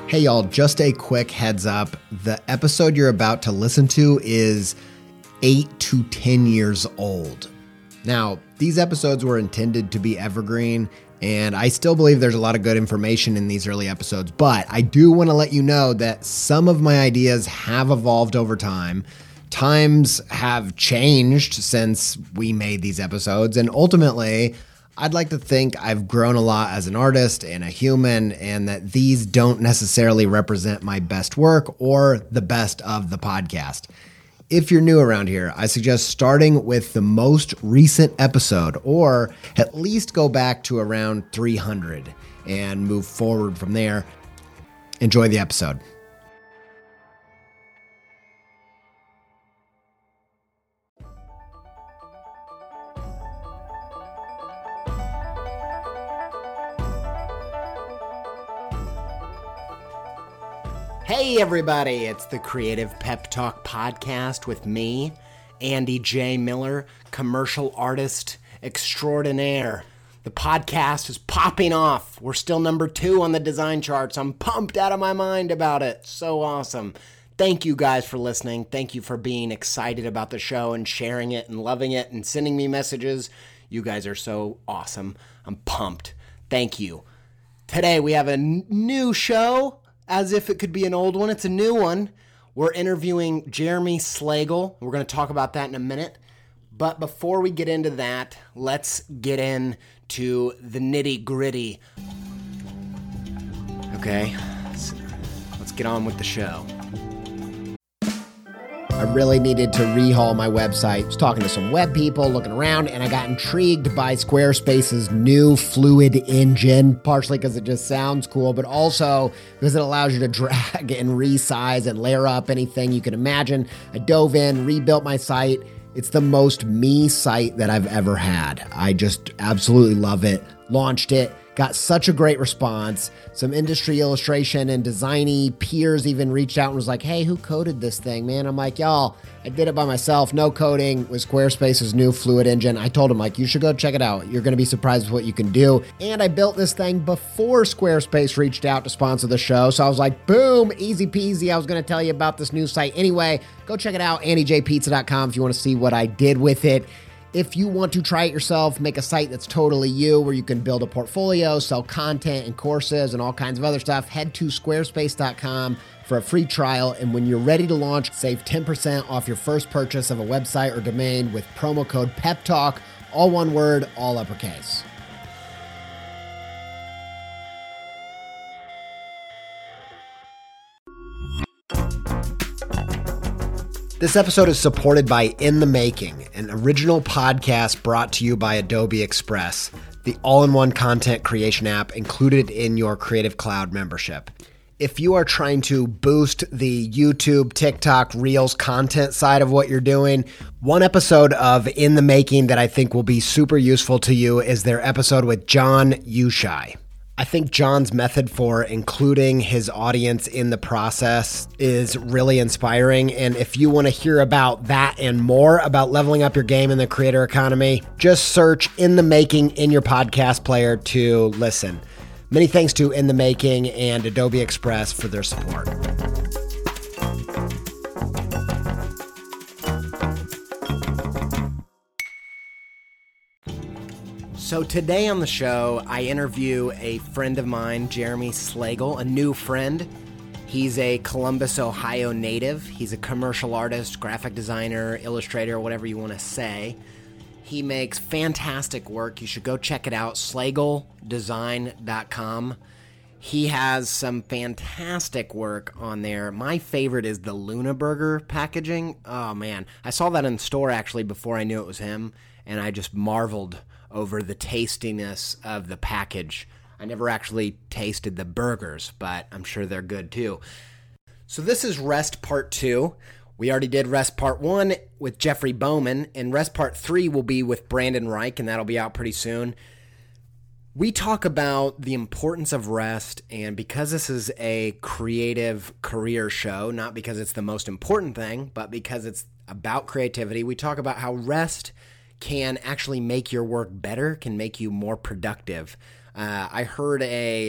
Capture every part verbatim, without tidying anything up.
Hey y'all, just a quick heads up. The episode you're about to listen to is eight to ten years old. Now, these episodes were intended to be evergreen, and I still believe there's a lot of good information in these early episodes, but I do want to let you know that some of my ideas have evolved over time. Times have changed since we made these episodes, and ultimately, I'd like to think I've grown a lot as an artist and a human, and that these don't necessarily represent my best work or the best of the podcast. If you're new around here, I suggest starting with the most recent episode, or at least go back to around three hundred and move forward from there. Enjoy the episode. Hey everybody, it's the Creative Pep Talk Podcast with me, Andy J. Miller, commercial artist extraordinaire. The podcast is popping off. We're still number two on the design charts. I'm pumped out of my mind about it. So awesome. Thank you guys for listening. Thank you for being excited about the show and sharing it and loving it and sending me messages. You guys are so awesome. I'm pumped. Thank you. Today we have a n- new show. As if it could be an old one, it's a new one. We're interviewing Jeremy Slagle. We're going to talk about that in a minute. But before we get into that, let's get into the nitty-gritty. Okay, let's get on with the show. I really needed to rehaul my website. I was talking to some web people, looking around, and I got intrigued by Squarespace's new Fluid engine, partially because it just sounds cool, but also because it allows you to drag and resize and layer up anything you can imagine. I dove in, rebuilt my site. It's the most me site that I've ever had. I just absolutely love it. Launched it. Got such a great response. Some industry illustration and designy peers even reached out and was like, hey, who coded this thing, man? I'm like, y'all, I did it by myself. No coding with Squarespace's new Fluid engine. I told him, like, you should go check it out. You're going to be surprised with what you can do. And I built this thing before Squarespace reached out to sponsor the show. So I was like, boom, easy peasy. I was going to tell you about this new site. Anyway, go check it out, andy j pizza dot com, if you want to see what I did with it. If you want to try it yourself, make a site that's totally you, where you can build a portfolio, sell content and courses and all kinds of other stuff, head to squarespace dot com for a free trial. And when you're ready to launch, save ten percent off your first purchase of a website or domain with promo code PEPTALK, all one word, all uppercase. This episode is supported by In the Making, an original podcast brought to you by Adobe Express, the all-in-one content creation app included in your Creative Cloud membership. If you are trying to boost the YouTube, TikTok, Reels content side of what you're doing, one episode of In the Making that I think will be super useful to you is their episode with John Ushai. I think John's method for including his audience in the process is really inspiring. And if you want to hear about that and more about leveling up your game in the creator economy, just search In the Making in your podcast player to listen. Many thanks to In the Making and Adobe Express for their support. So today on the show, I interview a friend of mine, Jeremy Slagle, a new friend. He's a Columbus, Ohio native. He's a commercial artist, graphic designer, illustrator, whatever you want to say. He makes fantastic work. You should go check it out, slagle design dot com. He has some fantastic work on there. My favorite is the Luna Burger packaging. Oh, man. I saw that in the store, actually, before I knew it was him, and I just marveled over the tastiness of the package. I never actually tasted the burgers, but I'm sure they're good too. So this is Rest Part two. We already did Rest Part one with Jeffrey Bowman, and Rest Part three will be with Brandon Reich, and that'll be out pretty soon. We talk about the importance of rest, and because this is a creative career show, not because it's the most important thing, but because it's about creativity, we talk about how rest can actually make your work better, can make you more productive. Uh, I heard a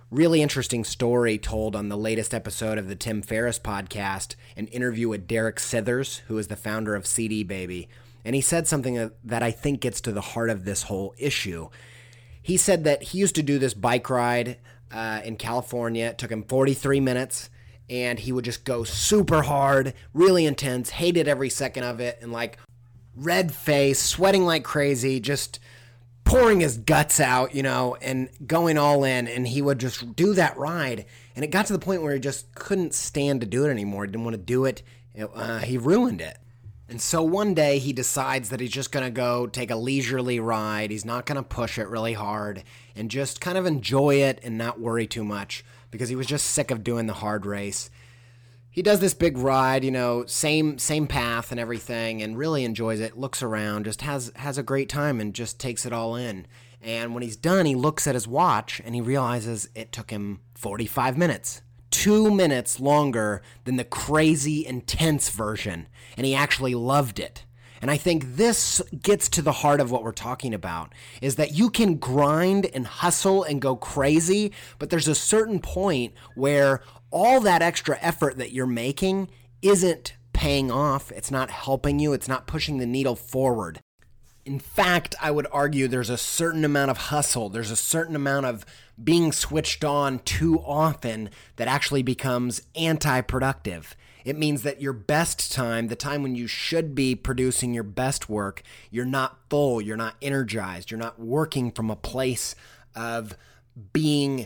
Really interesting story told on the latest episode of the Tim Ferriss podcast, an interview with Derek Sithers, who is the founder of C D Baby. And he said something that I think gets to the heart of this whole issue. He said that he used to do this bike ride uh, in California. It took him forty-three minutes, and he would just go super hard, really intense, hated every second of it, and like red face, sweating like crazy, just pouring his guts out, you know, and going all in. And he would just do that ride. And it got to the point where he just couldn't stand to do it anymore. He didn't want to do it. it uh, he ruined it. And so one day he decides that he's just going to go take a leisurely ride. He's not going to push it really hard and just kind of enjoy it and not worry too much because he was just sick of doing the hard race. He does this big ride, you know, same same path and everything, and really enjoys it, looks around, just has has a great time and just takes it all in. And when he's done, he looks at his watch and he realizes it took him forty-five minutes. Two minutes longer than the crazy, intense version. And he actually loved it. And I think this gets to the heart of what we're talking about, is that you can grind and hustle and go crazy, but there's a certain point where all that extra effort that you're making isn't paying off. It's not helping you. It's not pushing the needle forward. In fact, I would argue there's a certain amount of hustle. There's a certain amount of being switched on too often that actually becomes anti-productive. It means that your best time, the time when you should be producing your best work, you're not full, you're not energized, you're not working from a place of being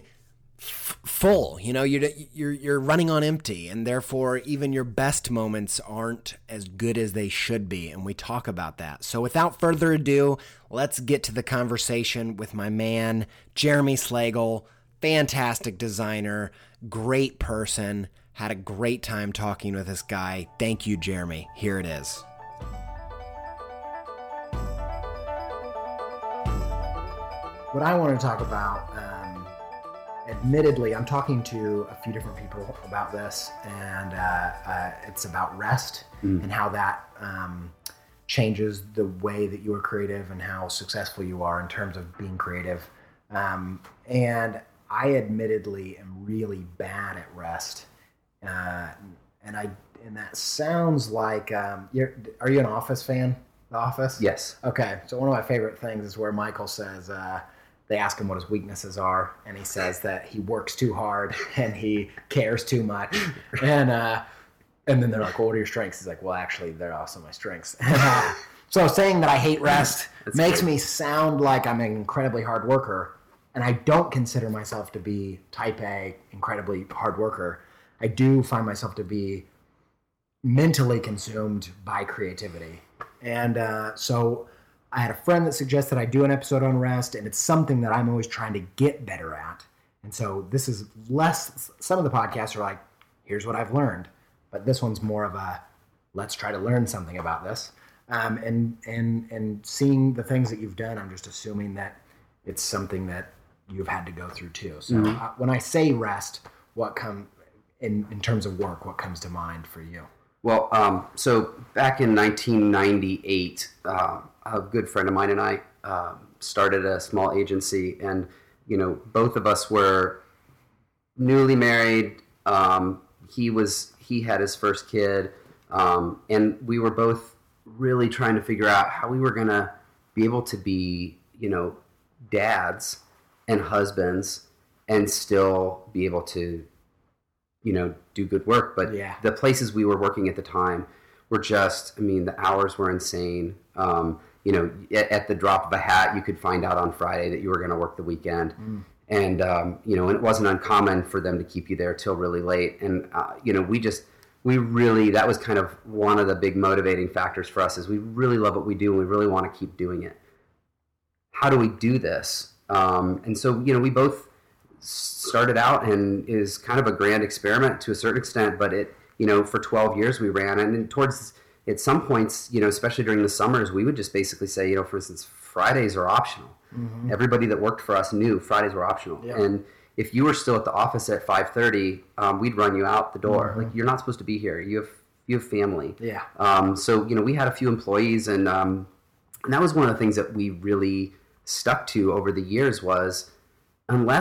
f- full. You know, you're, you're, you're running on empty, and therefore even your best moments aren't as good as they should be, and we talk about that. So without further ado, let's get to the conversation with my man, Jeremy Slagle, fantastic designer, great person. Had a great time talking with this guy. Thank you, Jeremy. Here it is. What I want to talk about, um, admittedly, I'm talking to a few different people about this, and uh, uh, it's about rest mm. and how that um, changes the way that you are creative and how successful you are in terms of being creative. Um, and I admittedly am really bad at rest. Uh, and I and that sounds like um, you're. Are you an Office fan? The Office? Yes. Okay. So one of my favorite things is where Michael says uh, they ask him what his weaknesses are, and he says that he works too hard and he cares too much, and uh, and then they're like, "Well, what are your strengths?" He's like, "Well, actually, they're also my strengths." So saying that I hate rest That's makes great. me sound like I'm an incredibly hard worker, and I don't consider myself to be type A, incredibly hard worker. I do find myself to be mentally consumed by creativity. And uh, so I had a friend that suggested I do an episode on rest, and it's something that I'm always trying to get better at. And so this is less, some of the podcasts are like, here's what I've learned. But this one's more of a, let's try to learn something about this. Um, and, and, and seeing the things that you've done, I'm just assuming that it's something that you've had to go through too. So mm-hmm. uh, when I say rest, what come in, in terms of work, what comes to mind for you? Well, um, so back in nineteen ninety-eight, uh, a good friend of mine and I uh, started a small agency, and you know, both of us were newly married. Um, he was he had his first kid, um, and we were both really trying to figure out how we were gonna be able to be, you know, dads and husbands, and still be able to, you know, do good work. But yeah. the places we were working at the time were just, I mean, the hours were insane. Um, you know, at, at the drop of a hat, you could find out on Friday that you were going to work the weekend. Mm. And, um, you know, and it wasn't uncommon for them to keep you there till really late. And, uh, you know, we just, we really, that was kind of one of the big motivating factors for us, is we really love what we do and we really want to keep doing it. How do we do this? Um, and so, you know, we both started out, and is kind of a grand experiment to a certain extent, but it, you know, for twelve years we ran, and then towards, at some points, you know, especially during the summers, we would just basically say, you know, for instance, Fridays are optional. Mm-hmm. Everybody that worked for us knew Fridays were optional. Yeah. And if you were still at the office at five thirty, um, we'd run you out the door. Mm-hmm. Like, you're not supposed to be here. You have, you have family. Yeah. Um, so, you know, we had a few employees, and, um, and that was one of the things that we really stuck to over the years was, unless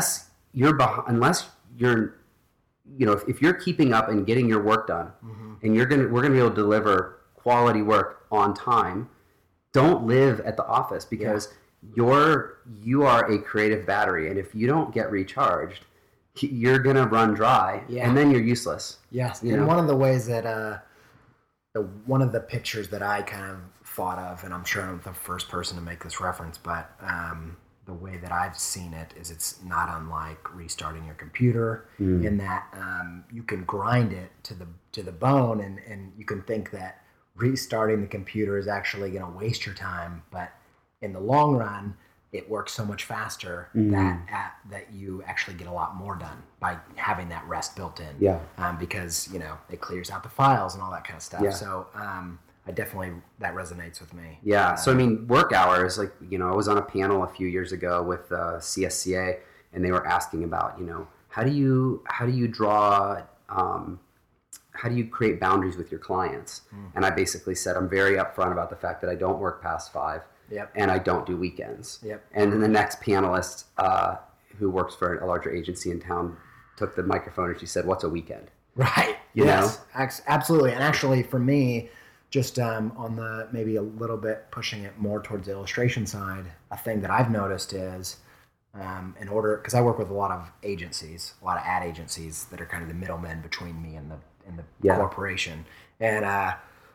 you're behind, unless you're, you know, if, if you're keeping up and getting your work done, mm-hmm. and you're gonna, we're gonna be able to deliver quality work on time. Don't live at the office because yeah. you're you are a creative battery, and if you don't get recharged, you're gonna run dry, yeah. and then you're useless. Yes, you and know? One of the ways that uh, the one of the pictures that I kind of thought of, and I'm sure I'm the first person to make this reference, but um, the way that I've seen it is it's not unlike restarting your computer, mm. in that um, you can grind it to the to the bone, and, and you can think that restarting the computer is actually going to waste your time, but in the long run, it works so much faster mm. that at, that you actually get a lot more done by having that rest built in. Yeah. Um, because, you know, it clears out the files and all that kind of stuff. Yeah. So um, I definitely, that resonates with me. Yeah. Uh, so, I mean, work hours, like, you know, I was on a panel a few years ago with uh, C S C A, and they were asking about, you know, how do you, how do you draw, um, how do you create boundaries with your clients? Mm. And I basically said, I'm very upfront about the fact that I don't work past five. Yep. And I don't do weekends. Yep. And then the next panelist, uh, who works for a larger agency in town, took the microphone and she said, "What's a weekend?" Right. You yes. know? Absolutely. And actually, for me, just um, on the maybe a little bit pushing it more towards the illustration side, a thing that I've noticed is, um, in order, because I work with a lot of agencies, a lot of ad agencies that are kind of the middlemen between me and the and the yeah. corporation, and uh,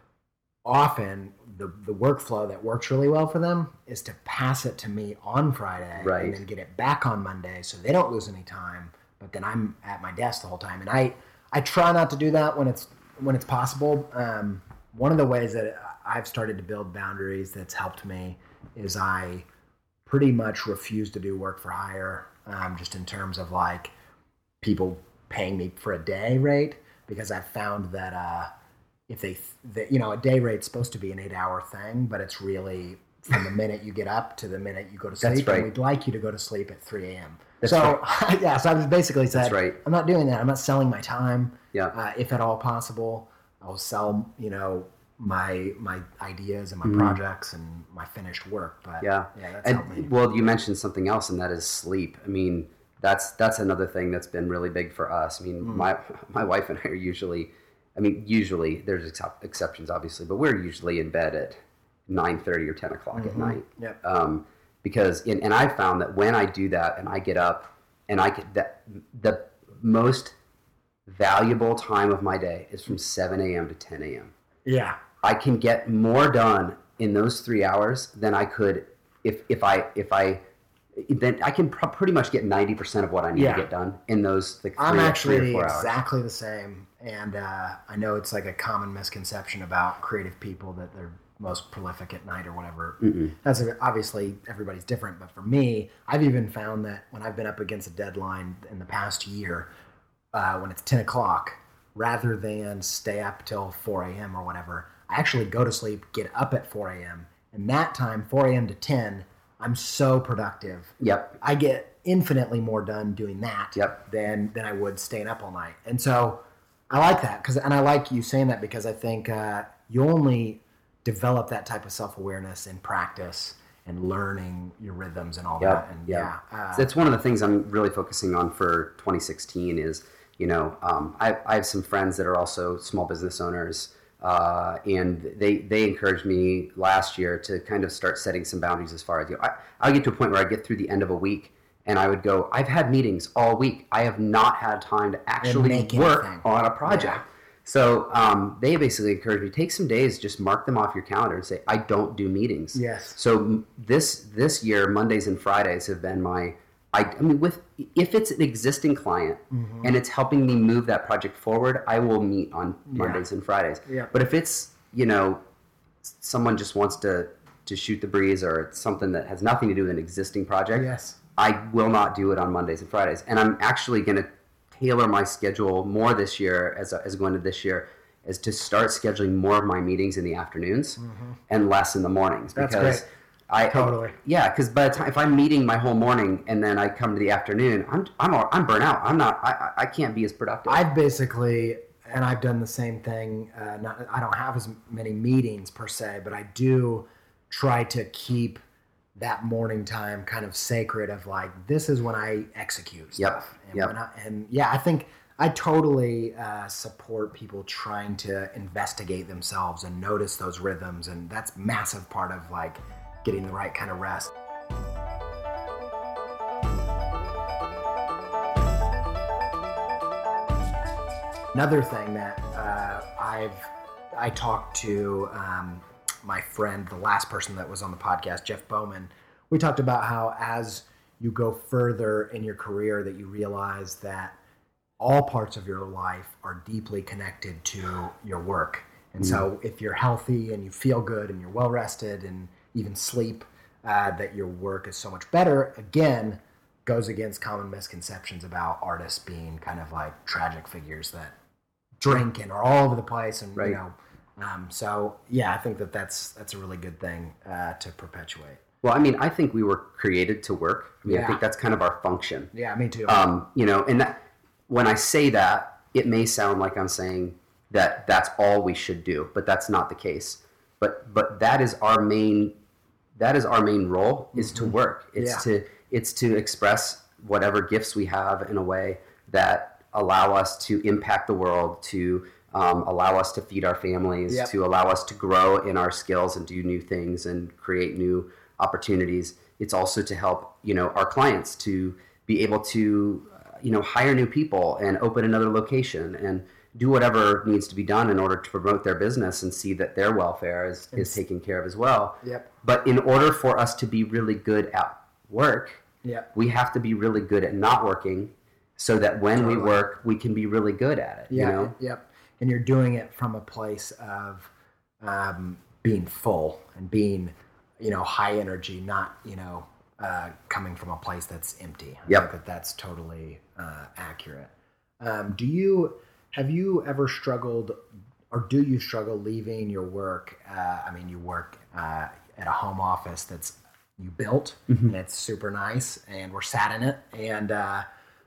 often the the workflow that works really well for them is to pass it to me on Friday, right. and then get it back on Monday so they don't lose any time, but then I'm at my desk the whole time. And I, I try not to do that when it's when it's possible. Um, one of the ways that I've started to build boundaries that's helped me is I pretty much refuse to do work for hire, um, just in terms of like people paying me for a day rate, because I've found that uh, if they, that, you know, a day rate's supposed to be an eight-hour thing, but it's really from the minute you get up to the minute you go to sleep. That's right. And we'd like you to go to sleep at three a.m. That's so, right. yeah, so I've basically said, That's right. I'm not doing that. I'm not selling my time, yeah. uh, if at all possible. I'll sell, you know, my my ideas and my mm-hmm. projects and my finished work. But yeah, yeah that's and, helped me. Well, you mentioned something else, and that is sleep. I mean, that's that's another thing that's been really big for us. I mean, mm. my my wife and I are usually, I mean, usually there's ex- exceptions, obviously, but we're usually in bed at nine thirty or ten o'clock mm-hmm. at night. Yep. Um, because, and, and I found that when I do that and I get up and I get that, the most valuable time of my day is from seven a.m. to ten a.m. Yeah. I can get more done in those three hours than I could if if I if I then I can pr- pretty much get ninety percent of what I need yeah. to get done in those like three, I'm actually three or four exactly hours. the same, and uh, I know it's like a common misconception about creative people that they're most prolific at night or whatever. Mm-mm. That's a, obviously everybody's different, but for me, I've even found that when I've been up against a deadline in the past year, uh, when it's ten o'clock, rather than stay up till four a.m. or whatever, I actually go to sleep, get up at four a.m., and that time, four a.m. to ten, I'm so productive. Yep. I get infinitely more done doing that yep. than than I would staying up all night. And so I like that, because and I like you saying that, because I think uh, you only develop that type of self-awareness in practice and learning your rhythms and all yep. that. And yep. yeah, uh, so that's one of the things I'm really focusing on for twenty sixteen is, you know, um, I, I have some friends that are also small business owners. Uh, and they, they encouraged me last year to kind of start setting some boundaries as far as, you know, I, I would get to a point where I get through the end of a week and I would go, I've had meetings all week. I have not had time to actually work anything. on a project. Yeah. So um, they basically encouraged me, take some days, just mark them off your calendar and say, I don't do meetings. Yes. So this, this year, Mondays and Fridays have been my, I, I mean, with if it's an existing client mm-hmm. and it's helping me move that project forward, I will meet on Mondays yeah. and Fridays. Yeah. But if it's, you know, someone just wants to, to shoot the breeze or it's something that has nothing to do with an existing project, yes. I will not do it on Mondays and Fridays. And I'm actually going to tailor my schedule more this year as, as going into this year is to start scheduling more of my meetings in the afternoons mm-hmm. and less in the mornings. That's because great. I, totally. Yeah, because by the time if I'm meeting my whole morning and then I come to the afternoon, I'm I'm I'm burnt out. I'm not. I I can't be as productive. I've basically, and I've done the same thing. Uh, not I don't have as many meetings per se, but I do try to keep that morning time kind of sacred of like, this is when I execute stuff. Yep. And, Yep. when I, and yeah, I think I totally uh, support people trying to investigate themselves and notice those rhythms. And that's massive part of like getting the right kind of rest. Another thing that uh, I've I talked to um, my friend, the last person that was on the podcast, Jeff Bowman. We talked about how as you go further in your career, that you realize that all parts of your life are deeply connected to your work. And mm. so, if you're healthy and you feel good and you're well rested and even sleep, uh, that your work is so much better. Again, goes against common misconceptions about artists being kind of like tragic figures that drink and are all over the place, and right. you know, um, so yeah, I think that that's that's a really good thing uh, to perpetuate. Well, I mean, I think we were created to work. I mean, Yeah. I think that's kind of our function. Yeah, me too. Um, you know, and that, when I say that, it may sound like I'm saying that that's all we should do, but that's not the case. But but that is our main that is our main role is Mm-hmm. to work. It's Yeah. to it's to express whatever gifts we have in a way that allow us to impact the world, to um, allow us to feed our families, Yep. to allow us to grow in our skills and do new things and create new opportunities. It's also to help, you know, our clients to be able to, uh, you know, hire new people and open another location and do whatever needs to be done in order to promote their business and see that their welfare is, is taken care of as well. Yep. But in order for us to be really good at work, Yep. we have to be really good at not working, so that when we Totally. work, we can be really good at it. Yeah. You know? Yep. And you're doing it from a place of um, being full and being, you know, high energy, not, you know, uh, coming from a place that's empty. I Yep. think that that's totally uh, accurate. Um, do you have you ever struggled, or do you struggle leaving your work? Uh, I mean, you work uh, at a home office that's you built, Mm-hmm. and it's super nice, and we're sat in it, and uh,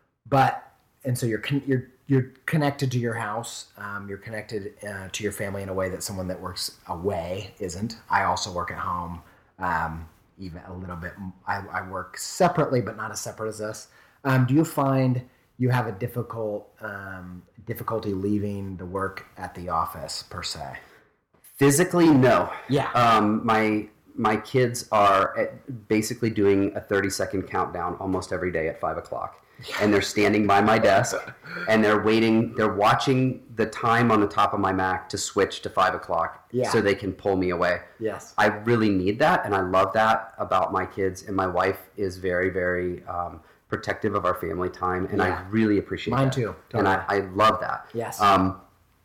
but and so you're con- you're you're connected to your house. Um, you're connected uh, to your family in a way that someone that works away isn't. I also work at home, um, even a little bit. I, I work separately, but not as separate as this. Um, do you find you have a difficult um, difficulty leaving the work at the office per se? Physically, no. Yeah. Um, my my kids are at basically doing a thirty second countdown almost every day at five o'clock. And they're standing by my desk and they're waiting, they're watching the time on the top of my Mac to switch to five o'clock Yeah. so they can pull me away. Yes. I really need that, and I love that about my kids. And my wife is very, very um, protective of our family time, and Yeah. I really appreciate Mine that. too, And I, I love that. Yes. Um,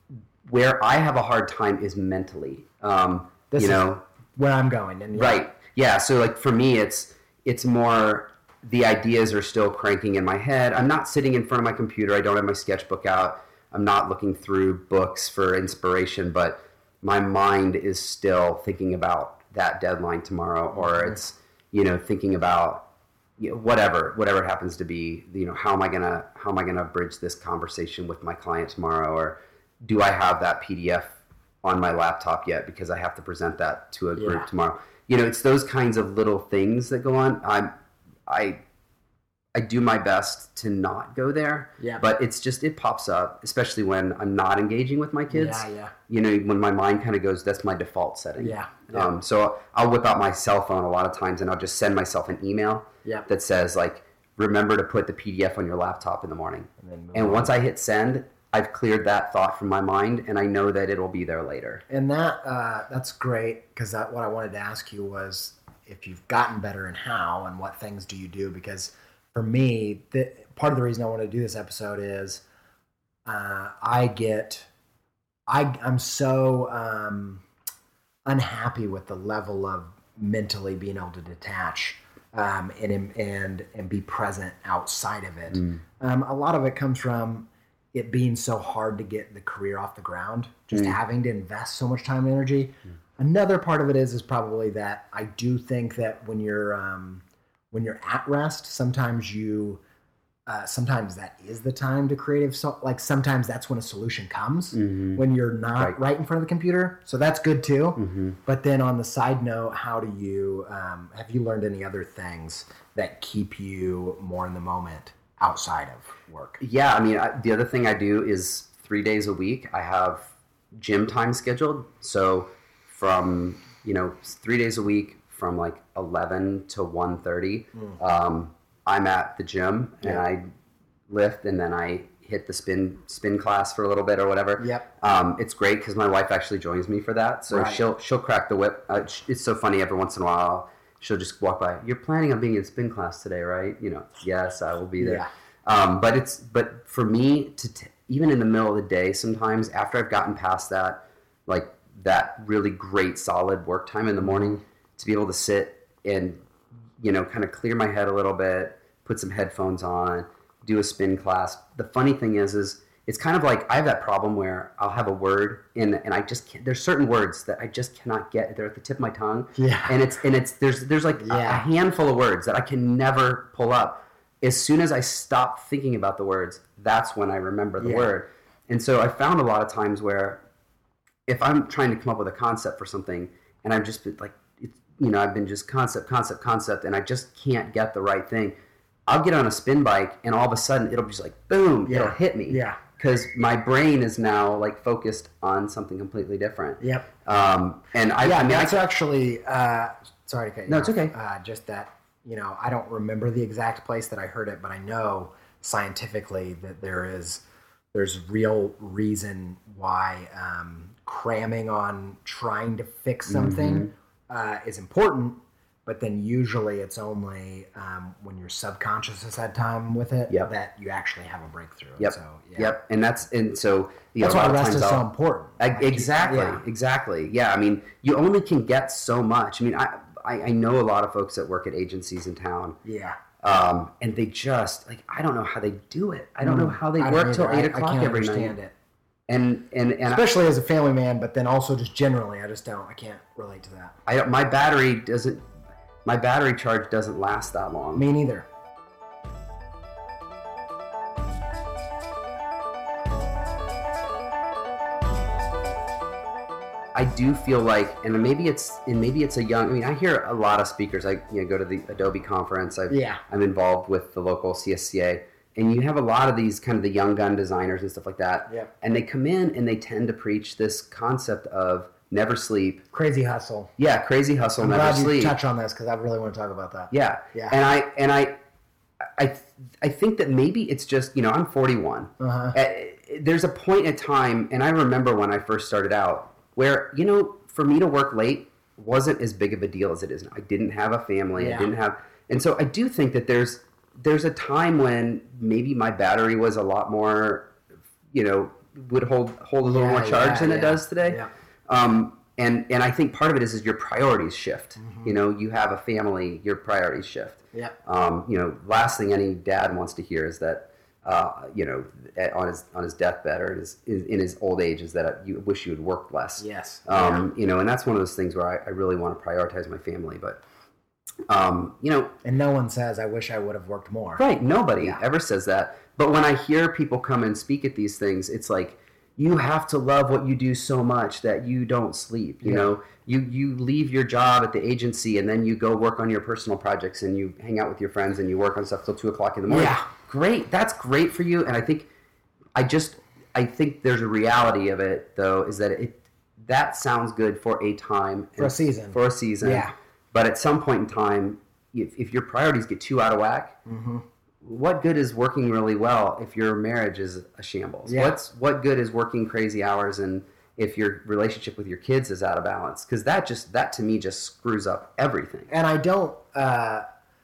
where I have a hard time is mentally. Um, This you is know, where I'm going. And yeah. right? Yeah. So like for me, it's it's more the ideas are still cranking in my head. I'm not sitting in front of my computer. I don't have my sketchbook out. I'm not looking through books for inspiration, but my mind is still thinking about that deadline tomorrow, or Mm-hmm. it's, you know, thinking about, you know, whatever, whatever it happens to be, you know, how am I gonna, how am I gonna bridge this conversation with my client tomorrow? Or do I have that P D F on my laptop yet because I have to present that to a group Yeah. tomorrow? You know, it's those kinds of little things that go on. I'm, I, I do my best to not go there, Yeah. but it's just, it pops up, especially when I'm not engaging with my kids. Yeah, yeah. You know, when my mind kind of goes, that's my default setting. Yeah, yeah. Um, so I'll whip out my cell phone a lot of times and I'll just send myself an email Yeah. that says like, remember to put the P D F on your laptop in the morning. And then move And on. once I hit send, I've cleared that thought from my mind and I know that it'll be there later. And that uh, that's great, because that what I wanted to ask you was if you've gotten better and how, and what things do you do? Because for me, the, part of the reason I want to do this episode is uh, I get I I'm so um, unhappy with the level of mentally being able to detach um, and and and be present outside of it. Um, a lot of it comes from it being so hard to get the career off the ground, just having to invest so much time and energy. Another part of it is is probably that I do think that when you're um, when you're at rest, sometimes you uh, sometimes that is the time to creative. So, like sometimes that's when a solution comes Mhm. when you're not Right. right. in front of the computer. So that's good too. Mm-hmm. But then on the side note, how do you um, have you learned any other things that keep you more in the moment outside of work? Yeah, I mean, I, the other thing I do is three days a week, I have gym time scheduled. So from, you know, three days a week from like eleven to one thirty, Mm. um, I'm at the gym and Yeah. I lift and then I hit the spin spin class for a little bit or whatever. Yep. Um, it's great because my wife actually joins me for that. So Right. she'll she'll crack the whip. Uh, sh- it's so funny every once in a while. She'll just walk by. You're planning on being in spin class today, right? You know, yes, I will be there. Yeah. Um, but it's but for me to t- even in the middle of the day, sometimes after I've gotten past that, like that really great solid work time in the morning, to be able to sit and you know kind of clear my head a little bit, put some headphones on, do a spin class. The funny thing is, is it's kind of like I have that problem where I'll have a word in, and I just can't, there's certain words that I just cannot get. They're at the tip of my tongue, Yeah. and it's and it's there's there's like a, a Yeah. handful of words that I can never pull up. As soon as I stop thinking about the words, that's when I remember the Yeah. word. And so I found a lot of times where if I'm trying to come up with a concept for something and I've just been like, it's, you know, I've been just concept, concept, concept, and I just can't get the right thing, I'll get on a spin bike and all of a sudden it'll be just like, boom, Yeah. it'll hit me. Yeah. Because my brain is now like focused on something completely different. Yep. Um, and I, Yeah, I mean, that's I, actually. Uh, sorry to cut you No, it's off. okay. Uh, just that you know, I don't remember the exact place that I heard it, but I know scientifically that there is there's real reason why um, cramming on trying to fix something Mm-hmm. uh, is important. But then usually it's only um, when your subconscious has had time with it Yep. that you actually have a breakthrough. Yep. So, yeah. Yep. And that's and so you That's know, a why lot of rest times is so I'll- important. I- Like, you- exactly, yeah. exactly. Yeah, I mean, you only can get so much. I mean, I, I I know a lot of folks that work at agencies in town, Yeah. um, and they just like I don't know how they do it. I don't know how they I don't work till either. I- eight I o'clock can't every understand night. it. And and and Especially as a family man, but then also just generally, I just don't. I can't relate to that. I, I my battery doesn't my battery charge doesn't last that long. Me neither. I do feel like, and maybe it's and maybe it's a young. I mean, I hear a lot of speakers. I you know go to the Adobe conference. I've, Yeah. I'm involved with the local C S C A, and you have a lot of these kind of the young gun designers and stuff like that. Yep. And they come in and they tend to preach this concept of never sleep. Crazy hustle. Yeah, crazy hustle, I'm never glad you sleep. touch on this because I really want to talk about that. Yeah. Yeah. And I and I I I think that maybe it's just, you know, I'm forty-one. Uh-huh. Uh, There's a point in time, and I remember when I first started out, where, you know, for me to work late wasn't as big of a deal as it is now. I didn't have a family. Yeah. I didn't have, and so I do think that there's there's a time when maybe my battery was a lot more, you know, would hold hold a little Yeah, more charge yeah, than yeah. it does today. Yeah. Um, and and I think part of it is is your priorities shift. Mm-hmm. You know, you have a family, your priorities shift. Yeah. Um, you know, last thing any dad wants to hear is that, uh, you know, at, on his on his deathbed or in his in his old age is that you wish you had worked less. Yes. Um, You know, and that's one of those things where I, I really want to prioritize my family, but, um, you know, And no one says, I wish I would have worked more. right? Nobody Yeah. ever says that. But when I hear people come and speak at these things, it's like you have to love what you do so much that you don't sleep. You Yeah. know, you you leave your job at the agency and then you go work on your personal projects and you hang out with your friends and you work on stuff till two o'clock in the morning. Yeah. Great, that's great for you. And I think I just I think there's a reality of it though is that it that sounds good for a time For a season. for a season. Yeah. But at some point in time, if, if your priorities get too out of whack, Mm-hmm. what good is working really well if your marriage is a shambles? Yeah. What's what good is working crazy hours and if your relationship with your kids is out of balance? Because that just that to me just screws up everything. And I don't, uh,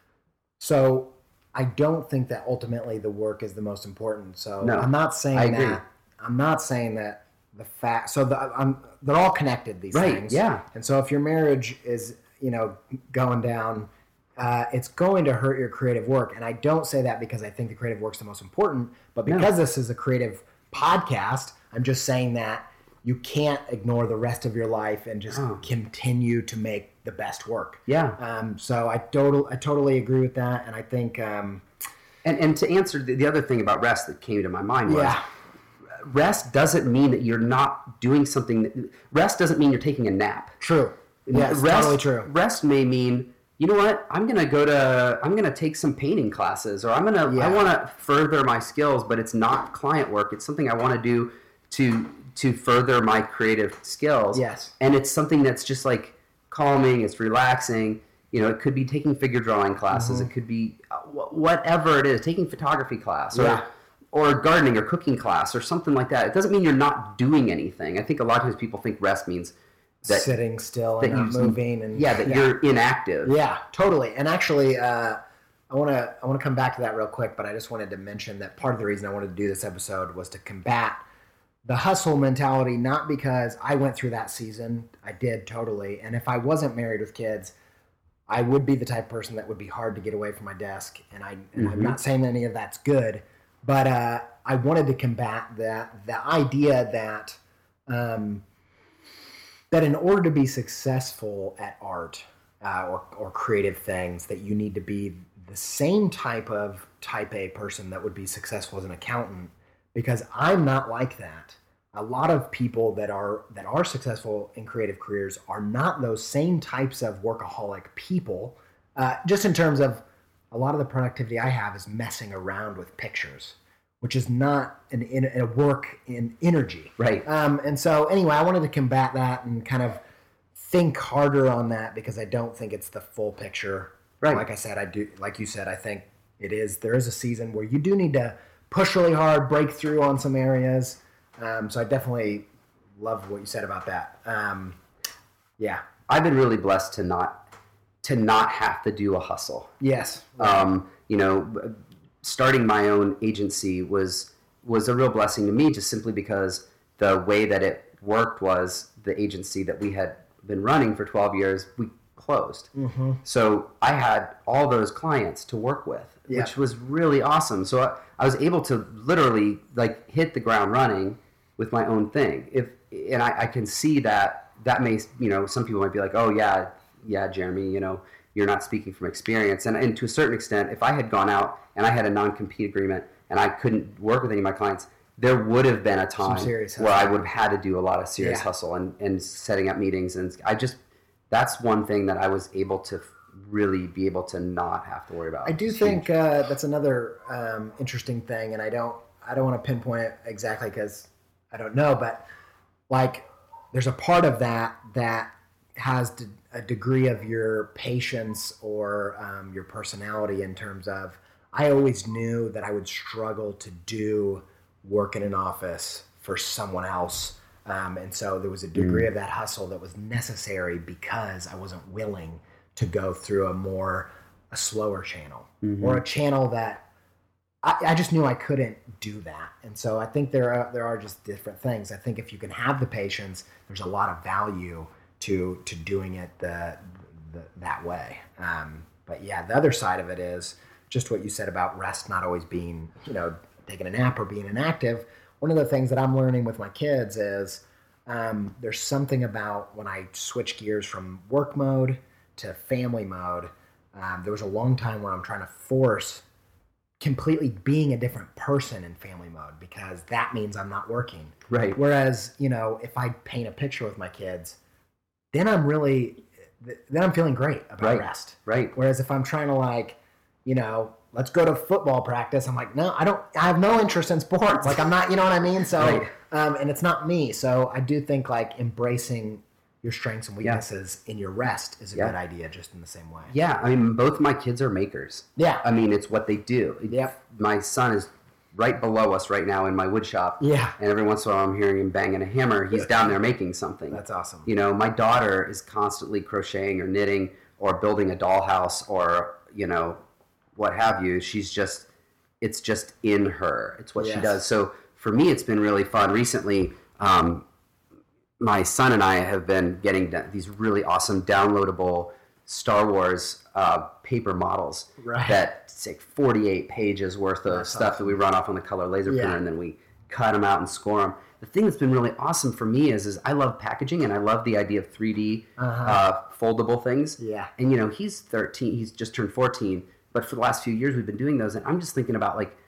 so I don't think that ultimately the work is the most important. So No, I'm not saying I agree. that. I'm not saying that the fact. So the, I'm, they're all connected. These Right, things. yeah. And so if your marriage is, you know, going down, uh, it's going to hurt your creative work. And I don't say that because I think the creative work's the most important, but No. because this is a creative podcast, I'm just saying that you can't ignore the rest of your life and just Oh. continue to make the best work. Yeah. Um, so I total I totally agree with that, and I think um, And and to answer the, the other thing about rest that came to my mind was, Yeah. rest doesn't mean that you're not doing something. That, rest doesn't mean you're taking a nap. True. Yes, rest, totally true. Rest may mean, you know what? I'm gonna go to. I'm gonna take some painting classes, or I'm gonna. Yeah. I want to further my skills, but it's not client work. It's something I want to do to to further my creative skills. Yes. And it's something that's just like calming. It's relaxing. You know, it could be taking figure drawing classes. Mm-hmm. It could be uh, wh- whatever it is, taking photography class, or Yeah. or gardening or cooking class, or something like that. It doesn't mean you're not doing anything. I think a lot of times people think rest means that Sitting still that and not you- moving, and yeah, that you're inactive. Yeah, totally. And actually, uh, I want to I want to come back to that real quick, but I just wanted to mention that part of the reason I wanted to do this episode was to combat the hustle mentality. Not because I went through that season, I did totally. And if I wasn't married with kids, I would be the type of person that would be hard to get away from my desk. And I and I'm not saying any of that's good, but uh, I wanted to combat that the idea that. Um, that in order to be successful at art uh, or, or creative things, that you need to be the same type of type A person that would be successful as an accountant, because I'm not like that. A lot of people that are that are successful in creative careers are not those same types of workaholic people, uh, just in terms of a lot of the productivity I have is messing around with pictures, which is not an, in, a work in energy. Right. Um, and so anyway, I wanted to combat that and kind of think harder on that, because I don't think it's the full picture. Right. Like I said, I do, like you said, I think it is, there is a season where you do need to push really hard, break through on some areas. Um, so I definitely love what you said about that. Um, yeah. I've been really blessed to not to not have to do a hustle. Yes. Um, you know, starting my own agency was was a real blessing to me, just simply because the way that it worked was the agency that we had been running for twelve years, we closed. Mm-hmm. So I had all those clients to work with, Yeah. which was really awesome. So I, I was able to literally like hit the ground running with my own thing. If and I, I can see that that may, you know, some people might be like, oh yeah, yeah, Jeremy, you know, you're not speaking from experience. And, and to a certain extent, if I had gone out and I had a non-compete agreement and I couldn't work with any of my clients, there would have been a time serious where hustle. I would have had to do a lot of serious Yeah. hustle and, and setting up meetings. And I just, that's one thing that I was able to really be able to not have to worry about. I do It's think huge. uh, that's another um, interesting thing, and I don't I don't want to pinpoint it exactly because I don't know, but like there's a part of that that has d- a degree of your patience or um, your personality in terms of I always knew that I would struggle to do work in an office for someone else. Um, and so there was a degree of that hustle that was necessary because I wasn't willing to go through a more, a slower channel or a channel that I, I just knew I couldn't do that. And so I think there are, there are just different things. I think if you can have the patience, there's a lot of value to, to doing it the, the, that way. Um, but yeah, the other side of it is just what you said about rest not always being, you know, taking a nap or being inactive. One of the things that I'm learning with my kids is um, there's something about when I switch gears from work mode to family mode. Um, there was a long time where I'm trying to force completely being a different person in family mode because that means I'm not working. Right. Whereas, you know, if I paint a picture with my kids, then I'm really, then I'm feeling great about Right. rest. Right. Whereas if I'm trying to like, you know, let's go to football practice, I'm like, no, I don't, I have no interest in sports. Like I'm not, you know what I mean? So, Right. um, and it's not me. So I do think like embracing your strengths and weaknesses in your rest is a Yeah. good idea just in the same way. Yeah. I mean, both my kids are makers. Yeah. I mean, it's what they do. Yep. My son is right below us right now in my wood shop. Yeah. And every once in a while I'm hearing him banging a hammer. He's down there making something. That's awesome. You know, my daughter is constantly crocheting or knitting or building a dollhouse or, you know, what have you. She's just, it's just in her. It's what she Yes. does. So for me, it's been really fun. Recently, um, my son and I have been getting da- these really awesome downloadable Star Wars uh, paper models Right. that it's like forty-eight pages worth of That's stuff that we run off on the color laser Yeah. printer, and then we cut them out and score them. The thing that's been really awesome for me is, is I love packaging and I love the idea of three D Uh-huh. uh, foldable things. Yeah. And you know, he's thirteen, he's just turned fourteen. but for the last few years we've been doing those, and I'm just thinking about like,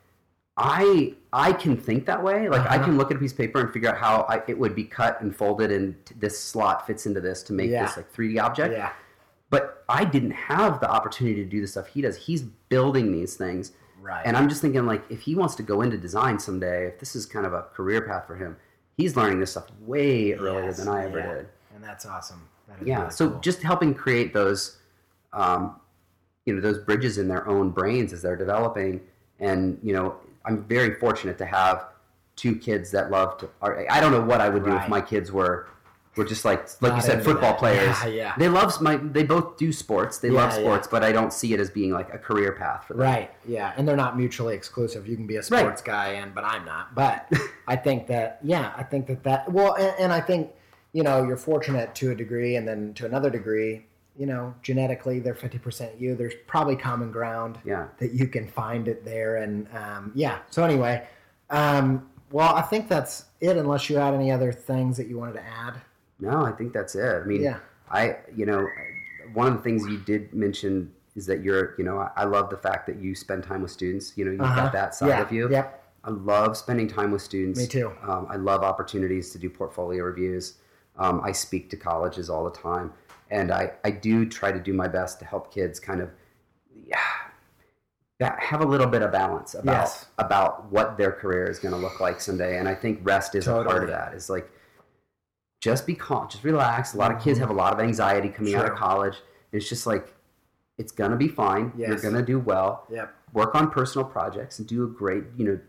I I can think that way. Like uh-huh. I can look at a piece of paper and figure out how I, it would be cut and folded, and t- this slot fits into this to make yeah. this like three D object. Yeah. But I didn't have the opportunity to do the stuff he does. He's building these things. Right. And I'm just thinking, like, if he wants to go into design someday, if this is kind of a career path for him, he's learning this stuff way earlier yes. than I ever yeah. did. And that's awesome. That is yeah. really so cool. just helping create those, um, you know, those bridges in their own brains as they're developing. And, you know, I'm very fortunate to have two kids that love to, I don't know what I would do right. if my kids were We're just like, like Not you said, into football that. players. Yeah, yeah. They love my. They both do sports. They Yeah, love sports, yeah. but I don't see it as being like a career path for them. Right. Yeah, and they're not mutually exclusive. You can be a sports Right. guy, and but I'm not. But I think that yeah, I think that that well, and, and I think you know you're fortunate to a degree, and then to another degree, you know, genetically they're fifty percent you. There's probably common ground. Yeah. That you can find it there, and um, yeah. So anyway, um, well, I think that's it. Unless you had any other things that you wanted to add. No, I think that's it. I mean, Yeah. I, you know, one of the things you did mention is that you're, you know, I, I love the fact that you spend time with students. You know, you've Uh-huh. got that side Yeah. of you. Yep. I love spending time with students. Me too. Um, I love opportunities to do portfolio reviews. Um, I speak to colleges all the time, and I, I do try to do my best to help kids kind of, yeah, that have a little bit of balance about Yes. about what their career is going to look like someday. And I think rest is a part Totally. of that. It's like, just be calm, just relax. A lot of kids have a lot of anxiety coming out of Sure. college. It's just like, it's going to be fine. Yes. You're going to do well. Yep. Work on personal projects and do a great, you know,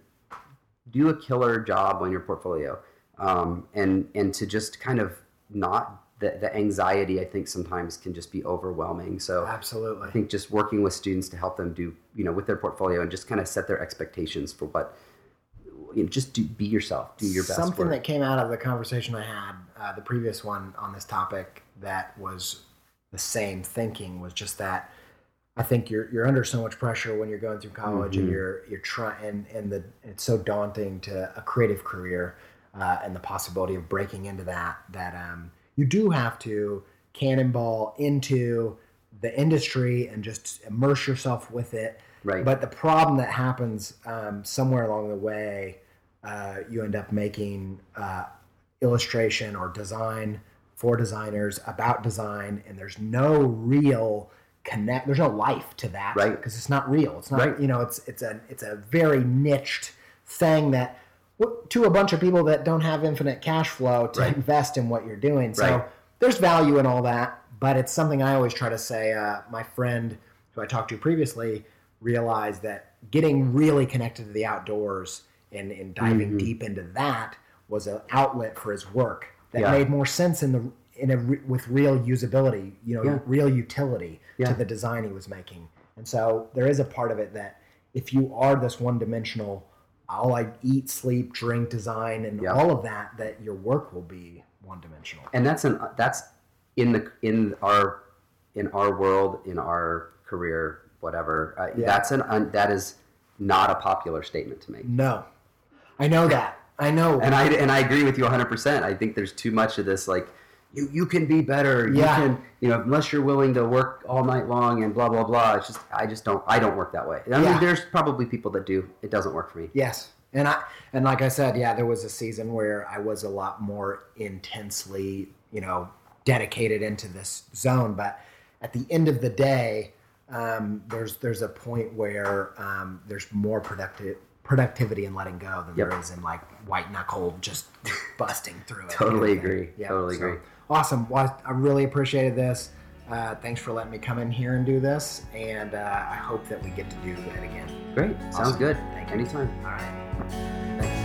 do a killer job on your portfolio. Um, and, and to just kind of not, the, the anxiety I think sometimes can just be overwhelming. So Absolutely. I think just working with students to help them do, you know, with their portfolio and just kind of set their expectations for what, you know, just do, be yourself, do your best Something work. that came out of the conversation I had, uh, the previous one on this topic, that was the same thinking was just that I think you're you're under so much pressure when you're going through college, Mm-hmm. and you're you're trying, and, and the it's so daunting to a creative career, uh, and the possibility of breaking into that that um, you do have to cannonball into the industry and just immerse yourself with it. Right. But the problem that happens um, somewhere along the way, uh, you end up making uh, illustration or design for designers about design, and there's no real connect. There's no life to that, Right. Because it's not real. It's not. Right. You know, it's it's a it's a very niched thing that to a bunch of people that don't have infinite cash flow to Right. invest in what you're doing. So Right. there's value in all that, but it's something I always try to say. Uh, my friend who I talked to previously realized that getting really connected to the outdoors and, and diving Mm-hmm. deep into that was an outlet for his work that Yeah. made more sense in the in a re- with real usability, you know, Yeah. real utility Yeah. to the design he was making. And so there is a part of it that if you are this one dimensional, all I eat, sleep, drink, design, and Yeah. all of that, that your work will be one dimensional. And that's an that's in the in our in our world, in our career, whatever. Uh, Yeah. That's an un, that is not a popular statement to make. No, I know that. I know. And I and I agree with you one hundred percent. I think there's too much of this like you you can be better. Yeah. You can, you know, unless you're willing to work all night long and blah blah blah. It's just I just don't I don't work that way. I mean, Yeah. there's probably people that do. It doesn't work for me. Yes. And I and like I said, yeah, there was a season where I was a lot more intensely, you know, dedicated into this zone. But at the end of the day, um, there's there's a point where um, there's more productive productivity in letting go than Yep. there is in like white knuckle just busting through it. Totally kind of thing. agree. Yeah, Totally so, agree. Awesome. Well, I really appreciated this. Uh, thanks for letting me come in here and do this. And uh, I hope that we get to do it again. Great. Sounds Awesome. good. Thank you. Anytime. All right. Thanks.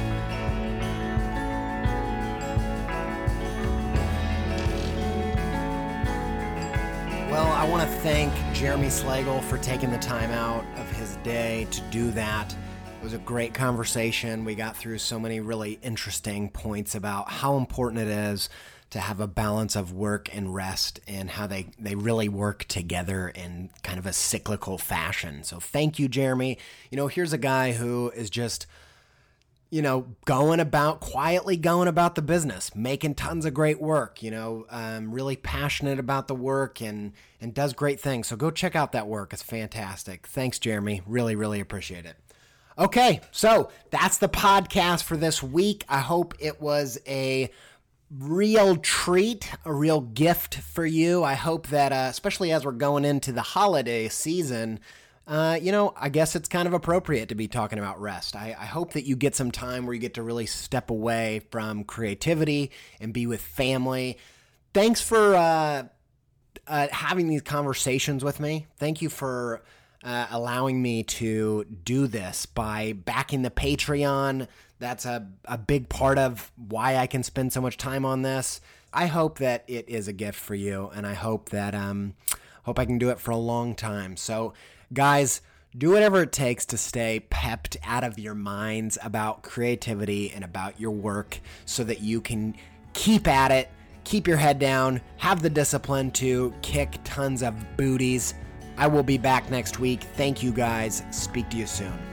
Well, I want to thank Jeremy Slagle for taking the time out of his day to do that. It was a great conversation. We got through so many really interesting points about how important it is to have a balance of work and rest and how they, they really work together in kind of a cyclical fashion. So thank you, Jeremy. You know, here's a guy who is just you know, going about, quietly going about the business, making tons of great work, you know, um, really passionate about the work and, and does great things. So go check out that work. It's fantastic. Thanks, Jeremy. Really, really appreciate it. Okay, so that's the podcast for this week. I hope it was a real treat, a real gift for you. I hope that, uh, especially as we're going into the holiday season, Uh, you know, I guess it's kind of appropriate to be talking about rest. I, I hope that you get some time where you get to really step away from creativity and be with family. Thanks for uh, uh, having these conversations with me. Thank you for uh, allowing me to do this by backing the Patreon. That's a, a big part of why I can spend so much time on this. I hope that it is a gift for you, and I hope that um, hope I can do it for a long time. So, guys, do whatever it takes to stay pepped out of your minds about creativity and about your work so that you can keep at it, keep your head down, have the discipline to kick tons of booties. I will be back next week. Thank you, guys. Speak to you soon.